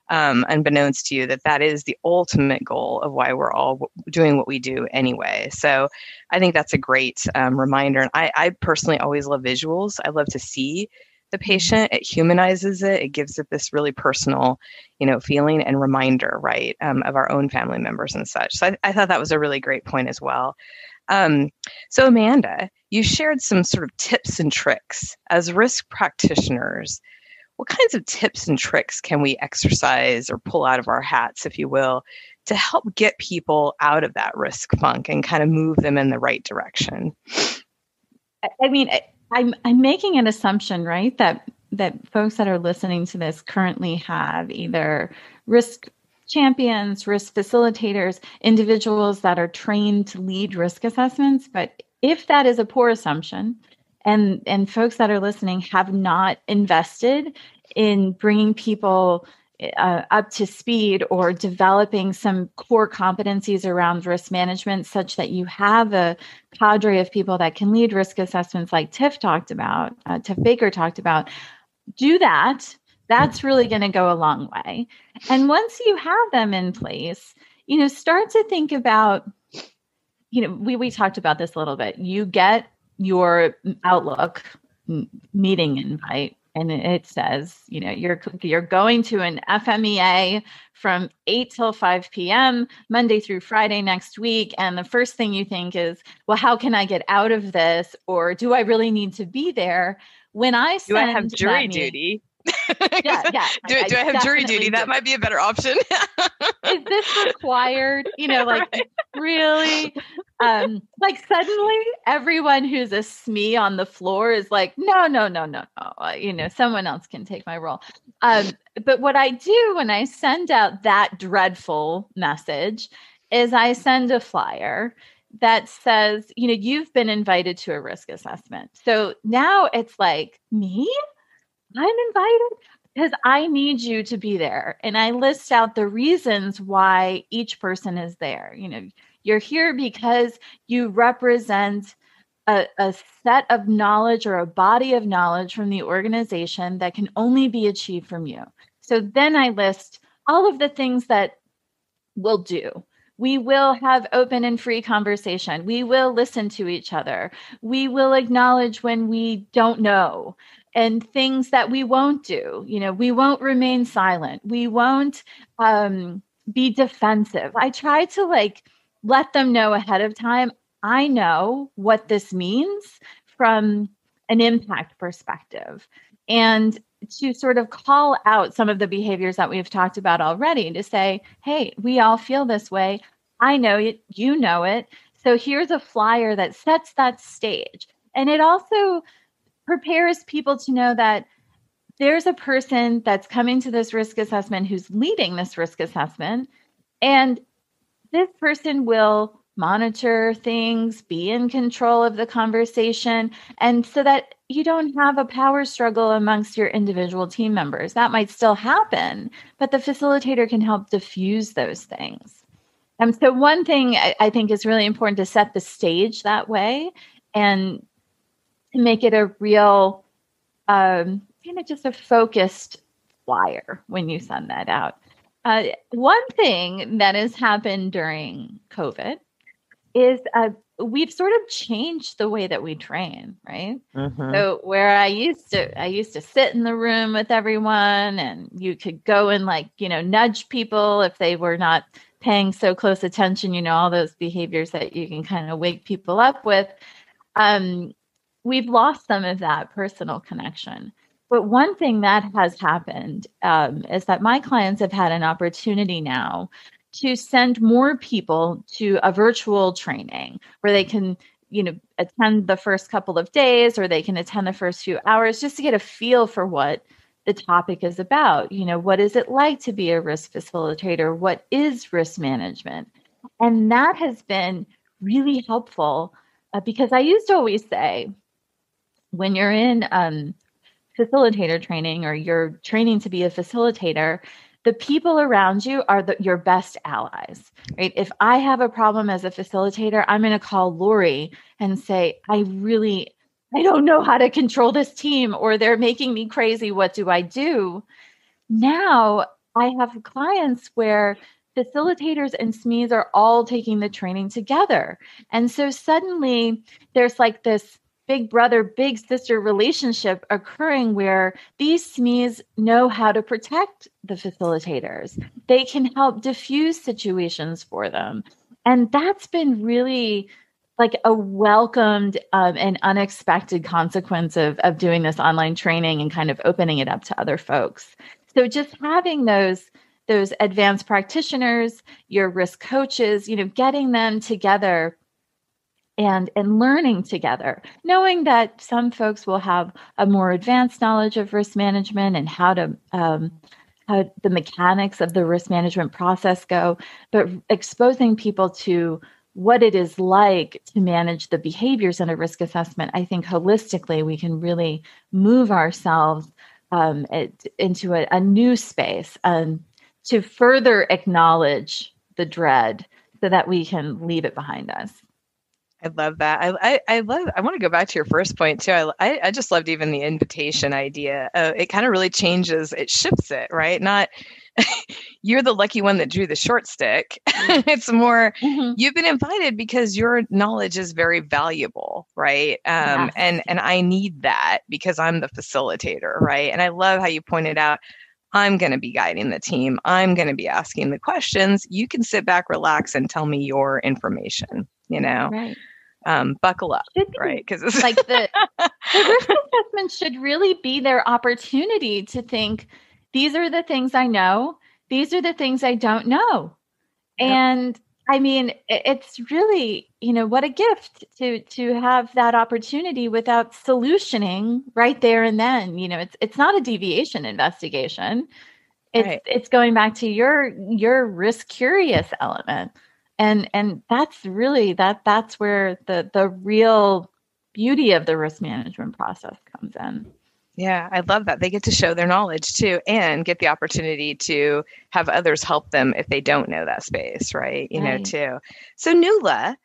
um, unbeknownst to you, that that is the ultimate goal of why we're all doing what we do anyway. So I think that's a great um, reminder. And I, I personally always love visuals. I love to see the patient. It humanizes it. It gives it this really personal, you know, feeling and reminder, right, um, of our own family members and such. So I, I thought that was a really great point as well. Um, so Amanda, you shared some sort of tips and tricks as risk practitioners. What kinds of tips and tricks can we exercise or pull out of our hats, if you will, to help get people out of that risk funk and kind of move them in the right direction? I mean, I'm I'm making an assumption, right, that that folks that are listening to this currently have either risk champions, risk facilitators, individuals that are trained to lead risk assessments. But if that is a poor assumption, and and folks that are listening have not invested in bringing people uh, up to speed or developing some core competencies around risk management such that you have a cadre of people that can lead risk assessments like Tiff talked about, uh, Tiff Baker talked about, do that. That's really going to go a long way. And once you have them in place, you know, start to think about, you know, we, we talked about this a little bit. You get your Outlook meeting invite, and it says, you know, you're you're going to an F M E A from eight till five p.m. Monday through Friday next week. And the first thing you think is, well, how can I get out of this? Or do I really need to be there? When I send do I have jury that duty? yeah, yeah. do, I, do I, I have jury duty? Do. That might be a better option. Is this required? You know, like right. really, um, like suddenly everyone who's a S M E on the floor is like, no, no, no, no, no. You know, someone else can take my role. Um, but what I do when I send out that dreadful message is I send a flyer that says, you know, you've been invited to a risk assessment. So now it's like, me? I'm invited because I need you to be there. And I list out the reasons why each person is there. You know, you're here because you represent a, a set of knowledge or a body of knowledge from the organization that can only be achieved from you. So then I list all of the things that we'll do. We will have open and free conversation. We will listen to each other. We will acknowledge when we don't know. And things that we won't do, you know, we won't remain silent. We won't um, be defensive. I try to like let them know ahead of time. I know what this means from an impact perspective, and to sort of call out some of the behaviors that we've talked about already to say, hey, we all feel this way. I know it, you know it. So here's a flyer that sets that stage. And it also prepares people to know that there's a person that's coming to this risk assessment who's leading this risk assessment, and this person will monitor things, be in control of the conversation, and so that you don't have a power struggle amongst your individual team members. That might still happen, but the facilitator can help diffuse those things. And so one thing I, I think is really important to set the stage that way and to make it a real, um, you know, just a focused flyer when you send that out. Uh, one thing that has happened during COVID is uh, we've sort of changed the way that we train, right? Mm-hmm. So where I used to, I used to sit in the room with everyone, and you could go and like, you know, nudge people if they were not paying so close attention, you know, all those behaviors that you can kind of wake people up with. Um, we've lost some of that personal connection. But one thing that has happened um, is that my clients have had an opportunity now to send more people to a virtual training where they can, you know, attend the first couple of days, or they can attend the first few hours just to get a feel for what the topic is about. You know, what is it like to be a risk facilitator? What is risk management? And that has been really helpful uh, because I used to always say, when you're in um, facilitator training or you're training to be a facilitator, the people around you are the, your best allies, right? If I have a problem as a facilitator, I'm going to call Lori and say, I really, I don't know how to control this team, or they're making me crazy. What do I do? Now I have clients where facilitators and S M Es are all taking the training together. And so suddenly there's like this big brother, big sister relationship occurring where these S M Es know how to protect the facilitators. They can help diffuse situations for them. And that's been really like a welcomed um, and unexpected consequence of, of doing this online training and kind of opening it up to other folks. So just having those those advanced practitioners, your risk coaches, you know, getting them together and and learning together, knowing that some folks will have a more advanced knowledge of risk management and how to um, how the mechanics of the risk management process go, but exposing people to what it is like to manage the behaviors in a risk assessment. I think holistically we can really move ourselves um, it, into a, a new space and to further acknowledge the dread so that we can leave it behind us. I love that. I, I, I love, I want to go back to your first point too. I, I, I just loved even the invitation idea. Uh, it kind of really changes, it shifts it, right? Not, you're the lucky one that drew the short stick. It's more, mm-hmm. you've been invited because your knowledge is very valuable, right? Um, yes. And, and I need that because I'm the facilitator, right? And I love how you pointed out, I'm going to be guiding the team. I'm going to be asking the questions. You can sit back, relax, and tell me your information, you know? Right. Um, buckle up, right? Because it's like the, the risk assessment should really be their opportunity to think, these are the things I know. These are the things I don't know. Yep. And I mean, it's really, you know, what a gift to to have that opportunity without solutioning right there and then. You know, it's it's not a deviation investigation. It's right. it's going back to your your risk curious element. And and that's really that that's where the the real beauty of the risk management process comes in. Yeah, I love that. They get to show their knowledge too and get the opportunity to have others help them if they don't know that space, right? You right. know, too. So Nuala,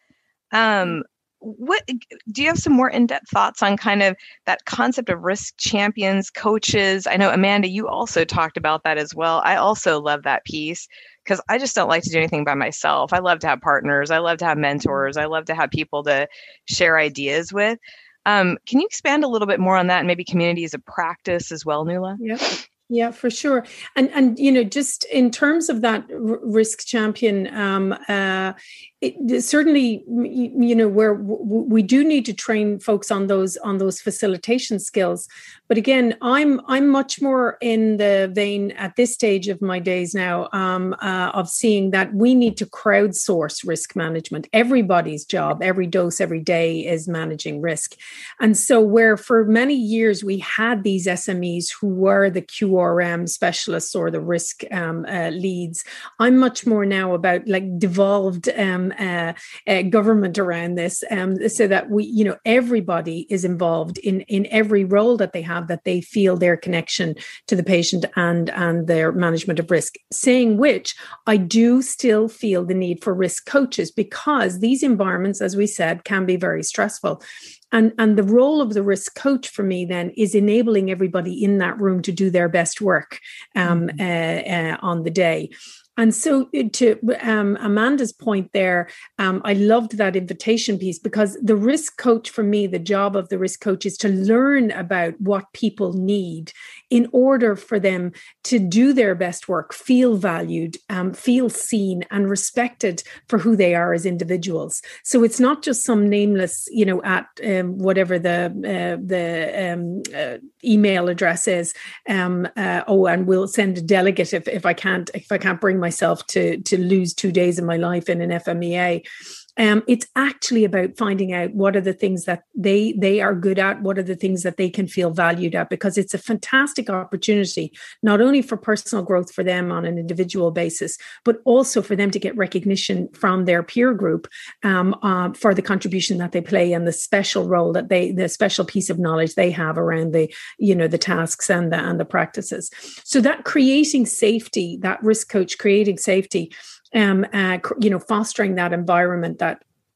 um, what do you have some more in-depth thoughts on kind of that concept of risk champions, coaches? I know, Amanda, you also talked about that as well. I also love that piece because I just don't like to do anything by myself. I love to have partners. I love to have mentors. I love to have people to share ideas with. Um, can you expand a little bit more on that and maybe communities of practice as well, Nuala? Yeah, yeah, for sure. And, and you know, just in terms of that r- risk champion, um, uh, it, certainly, you know, where w- we do need to train folks on those on those facilitation skills. But again, I'm I'm much more in the vein at this stage of my days now um, uh, of seeing that we need to crowdsource risk management. Everybody's job, every dose, every day is managing risk. And so where for many years we had these S M Es who were the Q R M specialists or the risk um, uh, leads, I'm much more now about like devolved um, Uh, uh, government around this, um, so that we, you know, everybody is involved in in every role that they have, that they feel their connection to the patient and and their management of risk. Saying which, I do still feel the need for risk coaches because these environments, as we said, can be very stressful. And, and the role of the risk coach for me then is enabling everybody in that room to do their best work um, mm-hmm. uh, uh, on the day. And so to um, Amanda's point there, um, I loved that invitation piece because the risk coach for me, the job of the risk coach is to learn about what people need in order for them to do their best work, feel valued, um, feel seen and respected for who they are as individuals. So it's not just some nameless, you know, at um, whatever the uh, the um, uh, email address is. Um, uh, oh, and we'll send a delegate if, if I can't if I can't bring myself to to lose two days of my life in an F M E A. Um, it's actually about finding out what are the things that they they are good at, what are the things that they can feel valued at, because it's a fantastic opportunity, not only for personal growth for them on an individual basis, but also for them to get recognition from their peer group um, uh, for the contribution that they play and the special role that they, the special piece of knowledge they have around the, you know, the tasks and the, and the practices. So that creating safety, that risk coach creating safety, Um, uh, you know, fostering that environment that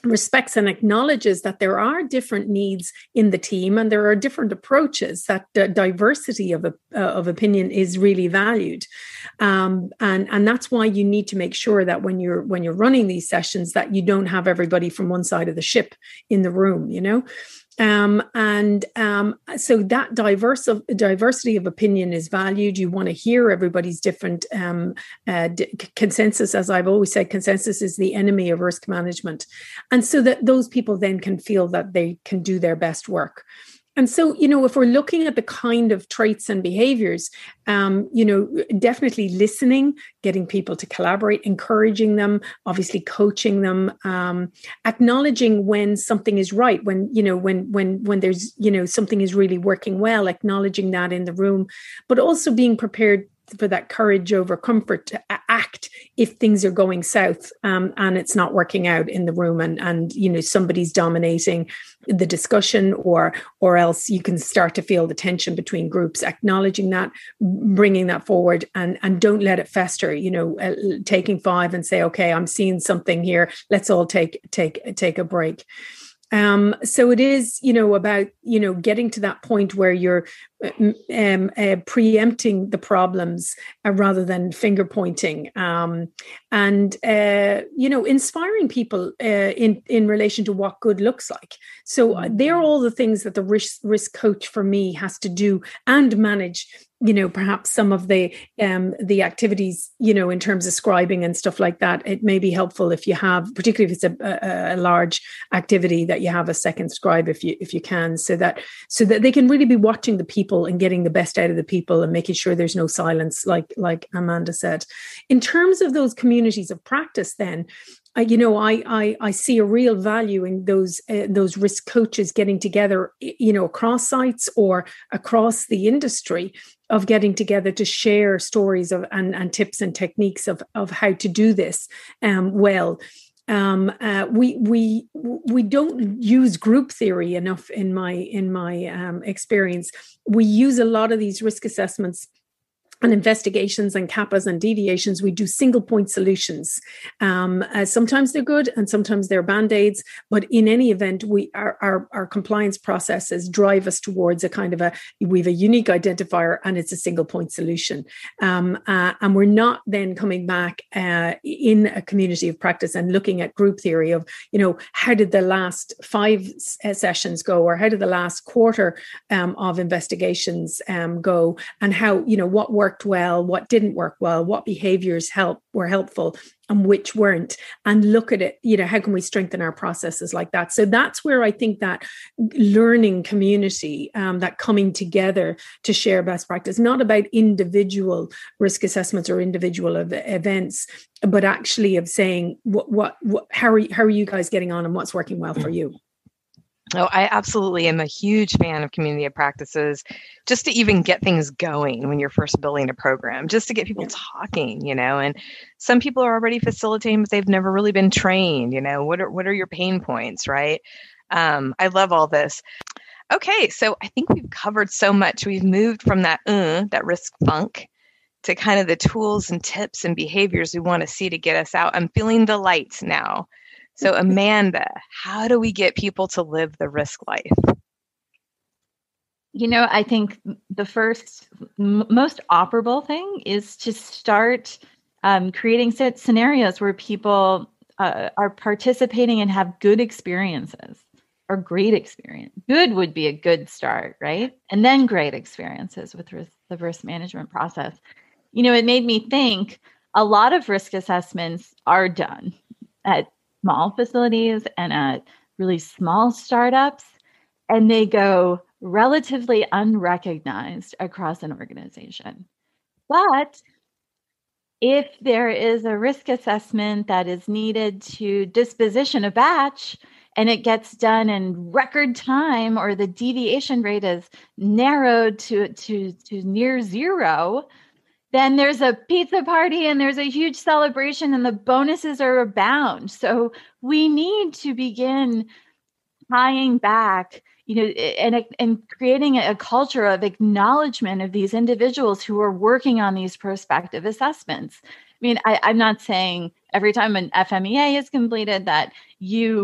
respects and acknowledges that there are different needs in the team and there are different approaches, that the diversity of, uh, of opinion is really valued. Um, and, and that's why you need to make sure that when you're when you're running these sessions, that you don't have everybody from one side of the ship in the room, you know. Um, and um, so that diverse of, diversity of opinion is valued. You want to hear everybody's different um, uh, d- consensus. As I've always said, consensus is the enemy of risk management. And so that those people then can feel that they can do their best work. And so, you know, if we're looking at the kind of traits and behaviors, um, you know, definitely listening, getting people to collaborate, encouraging them, obviously coaching them, um, acknowledging when something is right, when, you know, when, when, when there's, you know, something is really working well, acknowledging that in the room, but also being prepared for that courage over comfort to act if things are going south um, and it's not working out in the room, and and you know somebody's dominating the discussion, or or else you can start to feel the tension between groups. Acknowledging that, bringing that forward, and and don't let it fester. You know, uh, taking five and say, okay, I'm seeing something here. Let's all take take take a break. Um, so it is, you know, about, you know, getting to that point where you're um, uh, preempting the problems uh, rather than finger pointing, um, and, uh, you know, inspiring people uh, in, in relation to what good looks like. So uh, they're all the things that the risk, risk coach for me has to do and manage, you know, perhaps some of the um, the activities, you know, in terms of scribing and stuff like that. It may be helpful if you have, particularly if it's a, a, a large activity, that you have a second scribe if you if you can, so that so that they can really be watching the people and getting the best out of the people and making sure there's no silence, like like Amanda said. In terms of those communities of practice, then. Uh, you know, I, I I see a real value in those uh, those risk coaches getting together, you know, across sites or across the industry, of getting together to share stories of and, and tips and techniques of of how to do this um, well. Um, uh, we we we don't use group theory enough in my in my um, experience. We use a lot of these risk assessments and investigations and kappas and deviations. We do single point solutions. Um, uh, sometimes they're good and sometimes they're band-aids, but in any event, we our, our, our compliance processes drive us towards a kind of a, we have a unique identifier and it's a single point solution. Um, uh, and we're not then coming back uh, in a community of practice and looking at group theory of, you know, how did the last five s- sessions go, or how did the last quarter um, of investigations um, go, and how, you know, what worked well, what didn't work well, what behaviors help were helpful and which weren't, and look at it, you know, how can we strengthen our processes like that? So that's where I think that learning community, um, that coming together to share best practice, not about individual risk assessments or individual ev- events, but actually of saying what, what, what, how are you, how are you guys getting on and what's working well for you? Oh, I absolutely am a huge fan of community of practices, just to even get things going when you're first building a program, just to get people yeah. talking, you know, and some people are already facilitating, but they've never really been trained, you know, what are, what are your pain points, right? Um, I love all this. Okay, so I think we've covered so much. We've moved from that, uh, that risk funk to kind of the tools and tips and behaviors we want to see to get us out. I'm feeling the light now. So Amanda, how do we get people to live the risk life? You know, I think the first, m- most operable thing is to start um, creating set scenarios where people uh, are participating and have good experiences or great experience. Good would be a good start, right? And then great experiences with risk, the risk management process. You know, it made me think a lot of risk assessments are done at small facilities and at really small startups, and they go relatively unrecognized across an organization. But if there is a risk assessment that is needed to disposition a batch and it gets done in record time, or the deviation rate is narrowed to, to, to near zero, then there's a pizza party and there's a huge celebration and the bonuses are abound. So we need to begin tying back, you know, and, and creating a culture of acknowledgement of these individuals who are working on these prospective assessments. I mean, I, I'm not saying every time an F M E A is completed that you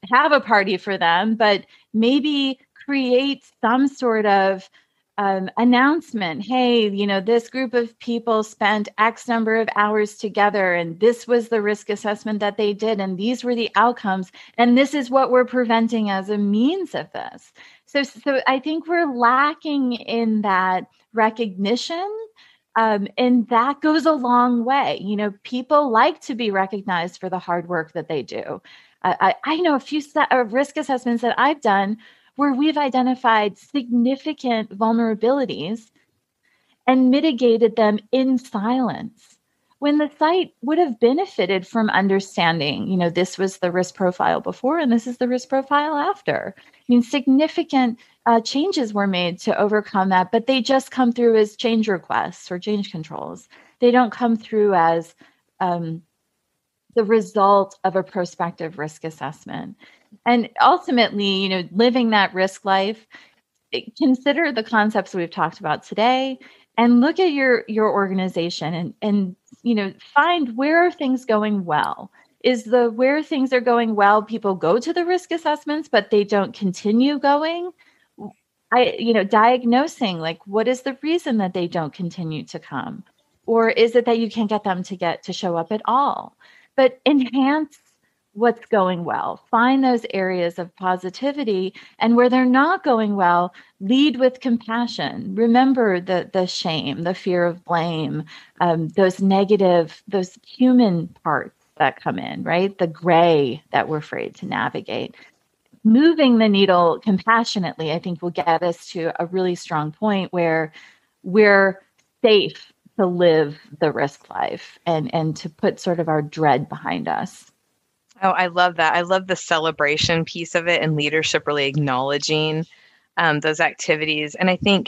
have a party for them, but maybe create some sort of um, announcement. Hey, you know, this group of people spent X number of hours together, and this was the risk assessment that they did, and these were the outcomes, and this is what we're preventing as a means of this. So, so I think we're lacking in that recognition. Um, and that goes a long way. You know, people like to be recognized for the hard work that they do. Uh, I, I know a few set of risk assessments that I've done where we've identified significant vulnerabilities and mitigated them in silence, when the site would have benefited from understanding, you know, this was the risk profile before and this is the risk profile after. I mean, significant uh, changes were made to overcome that, but they just come through as change requests or change controls. They don't come through as um, the result of a prospective risk assessment. And ultimately, you know, living that risk life, consider the concepts we've talked about today and look at your, your organization and, and, you know, find where are things going well. Is the where things are going well, people go to the risk assessments, but they don't continue going? I, you know, diagnosing, like, what is the reason that they don't continue to come? Or is it that you can't get them to get to show up at all? But enhance what's going well. Find those areas of positivity, and where they're not going well, lead with compassion. Remember the the shame, the fear of blame, um, those negative, those human parts that come in, right? The gray that we're afraid to navigate. Moving the needle compassionately, I think, will get us to a really strong point where we're safe to live the risk life and, and to put sort of our dread behind us. Oh, I love that. I love the celebration piece of it and leadership really acknowledging um, those activities. And I think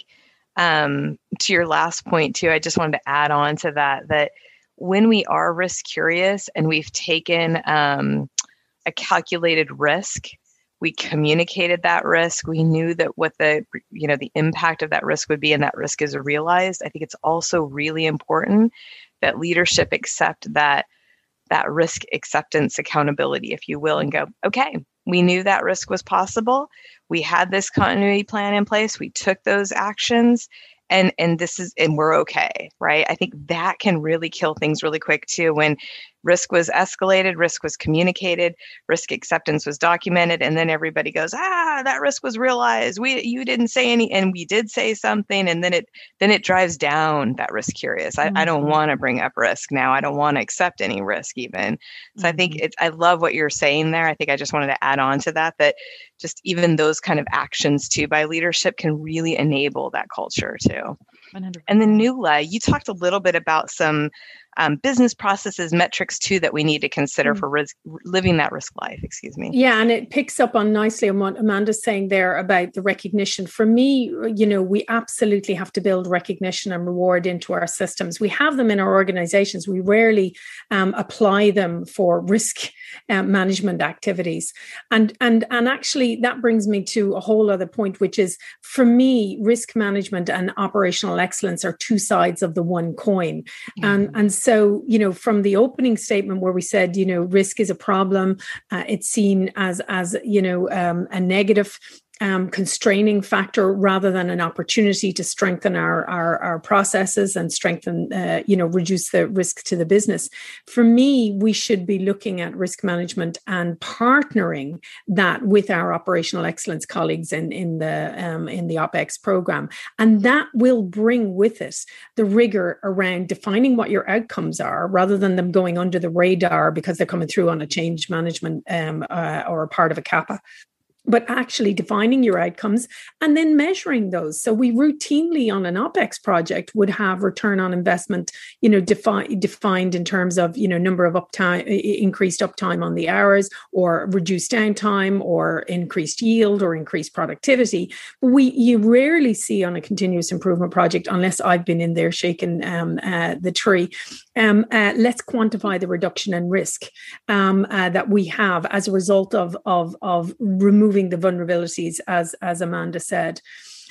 um, to your last point too, I just wanted to add on to that, that when we are risk curious and we've taken um, a calculated risk, we communicated that risk, we knew that what the, you know, the impact of that risk would be, and that risk is realized. I think it's also really important that leadership accept that that risk acceptance accountability, if you will, and go, okay, we knew that risk was possible. We had this continuity plan in place. We took those actions, and and this is, and we're okay, right? I think that can really kill things really quick too. When risk was escalated, risk was communicated, risk acceptance was documented, and then everybody goes, ah, that risk was realized. We, you didn't say any, and we did say something, and then it, then it drives down that risk curious. I, mm-hmm. I don't want to bring up risk now. I don't want to accept any risk even. So mm-hmm. I think it's, I love what you're saying there. I think I just wanted to add on to that, that just even those kind of actions too by leadership can really enable that culture too. one hundred percent. And then Nuala, you talked a little bit about some Um, business processes, metrics too, that we need to consider mm. for risk, living that risk life, excuse me. Yeah, and it picks up on nicely on what Amanda's saying there about the recognition. For me, you know, we absolutely have to build recognition and reward into our systems. We have them in our organizations. We rarely um, apply them for risk uh, management activities. And, and, and actually that brings me to a whole other point, which is, for me, risk management and operational excellence are two sides of the one coin. Mm-hmm. And, and So, you know, from the opening statement where we said, you know, risk is a problem, uh, it's seen as, as you know, um, a negative um, constraining factor rather than an opportunity to strengthen our, our, our processes and strengthen, uh, you know, reduce the risk to the business. For me, we should be looking at risk management and partnering that with our operational excellence colleagues in, in the um, in the OpEx program. And that will bring with it the rigor around defining what your outcomes are, rather than them going under the radar because they're coming through on a change management um, uh, or a part of a CAPA. But actually defining your outcomes and then measuring those. So we routinely on an OpEx project would have return on investment, you know, defi- defined in terms of, you know, number of uptime, increased uptime on the hours, or reduced downtime, or increased yield, or increased productivity. But we, you rarely see on a continuous improvement project, unless I've been in there shaking um, uh, the tree, um, uh, let's quantify the reduction in risk um, uh, that we have as a result of, of, of removing the vulnerabilities, as as Amanda said.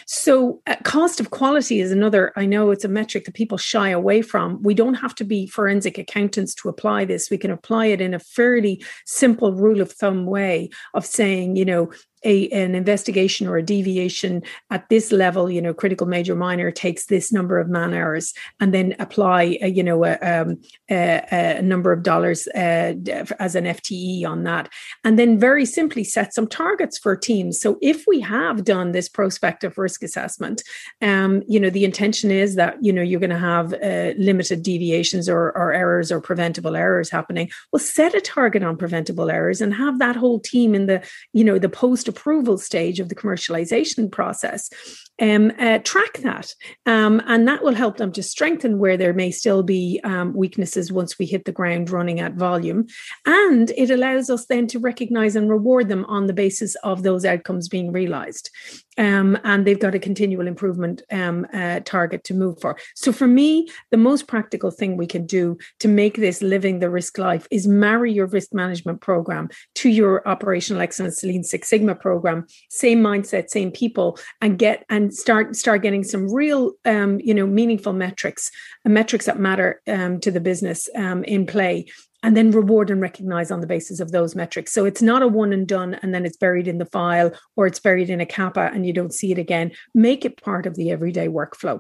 So uh, cost of quality is another, I know it's a metric that people shy away from. We don't have to be forensic accountants to apply this. We can apply it in a fairly simple rule of thumb way of saying, you know, A, an investigation or a deviation at this level, you know, critical, major, minor, takes this number of man hours, and then apply, a, you know, a, um, a, a number of dollars uh, as an F T E on that. And then very simply set some targets for teams. So if we have done this prospective risk assessment, um, you know, the intention is that, you know, you're going to have uh, limited deviations or, or errors or preventable errors happening. Well, set a target on preventable errors and have that whole team in the, you know, the post approval stage of the commercialization process, um, uh, track that. Um, and that will help them to strengthen where there may still be um, weaknesses once we hit the ground running at volume. And it allows us then to recognize and reward them on the basis of those outcomes being realized. Um, and they've got a continual improvement um, uh, target to move for. So for me, the most practical thing we can do to make this living the risk life is marry your risk management program to your operational excellence Lean Six Sigma program, same mindset, same people, and get and start start getting some real, um, you know, meaningful metrics, uh, metrics that matter um, to the business um, in play. And then reward and recognize on the basis of those metrics. So it's not a one and done, and then it's buried in the file, or it's buried in a CAPA and you don't see it again. Make it part of the everyday workflow.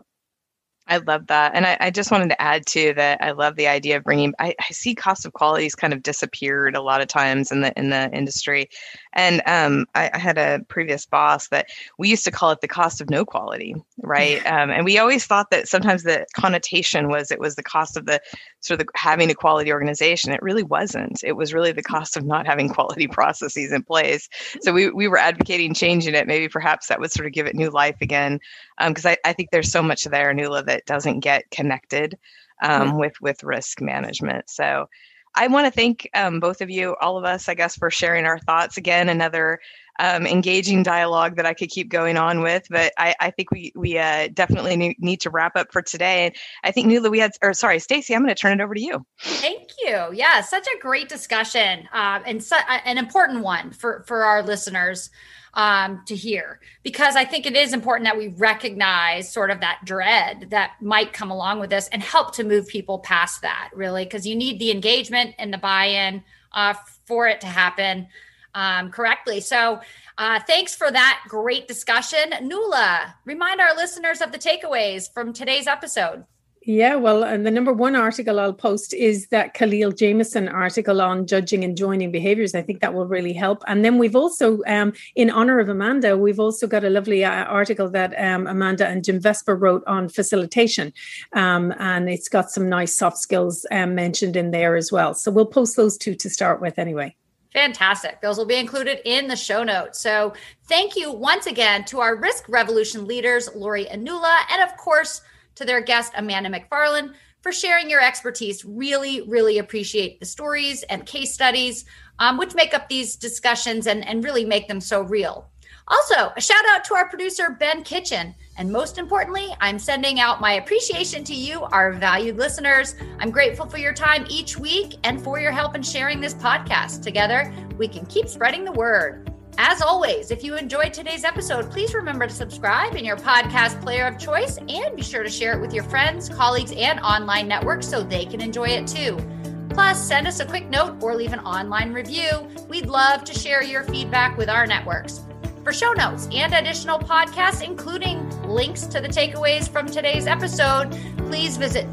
I love that. And I, I just wanted to add too that I love the idea of bringing, I, I see cost of quality has kind of disappeared a lot of times in the in the industry. And um, I, I had a previous boss that we used to call it the cost of no quality, right? Um, and we always thought that sometimes the connotation was it was the cost of the sort of the, having a quality organization. It really wasn't. It was really the cost of not having quality processes in place. So we we were advocating changing it. Maybe perhaps that would sort of give it new life again. Because um, I, I think there's so much there, Nuala, that doesn't get connected um, mm-hmm. with, with risk management. So I want to thank um, both of you, all of us, I guess, for sharing our thoughts. Again, another um, engaging dialogue that I could keep going on with, but I, I think we we uh, definitely need, need to wrap up for today. And I think, Nuala, we had, or sorry, Stacey, I'm going to turn it over to you. Thank you. Yeah, such a great discussion uh, and su- an important one for, for our listeners. Um, to hear, because I think it is important that we recognize sort of that dread that might come along with this and help to move people past that, really, because you need the engagement and the buy-in uh, for it to happen um, correctly. So uh, thanks for that great discussion. Nuala, remind our listeners of the takeaways from today's episode. Yeah, well, and the number one article I'll post is that Khalil Jameson article on judging and joining behaviors. I think that will really help. And then we've also, um, in honor of Amanda, we've also got a lovely uh, article that um, Amanda and Jim Vesper wrote on facilitation. Um, and it's got some nice soft skills um, mentioned in there as well. So we'll post those two to start with anyway. Fantastic. Those will be included in the show notes. So thank you once again to our Risk Revolution leaders, Lori and Nuala, and of course, to their guest, Amanda McFarland, for sharing your expertise. Really, really appreciate the stories and case studies, um, which make up these discussions and, and really make them so real. Also, a shout out to our producer, Ben Kitchen. And most importantly, I'm sending out my appreciation to you, our valued listeners. I'm grateful for your time each week and for your help in sharing this podcast. Together, we can keep spreading the word. As always, if you enjoyed today's episode, please remember to subscribe in your podcast player of choice and be sure to share it with your friends, colleagues, and online networks so they can enjoy it too. Plus, send us a quick note or leave an online review. We'd love to share your feedback with our networks. For show notes and additional podcasts, including links to the takeaways from today's episode, please visit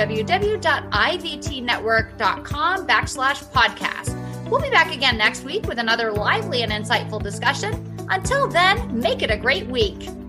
www.ivtnetwork.com backslash podcast. We'll be back again next week with another lively and insightful discussion. Until then, make it a great week.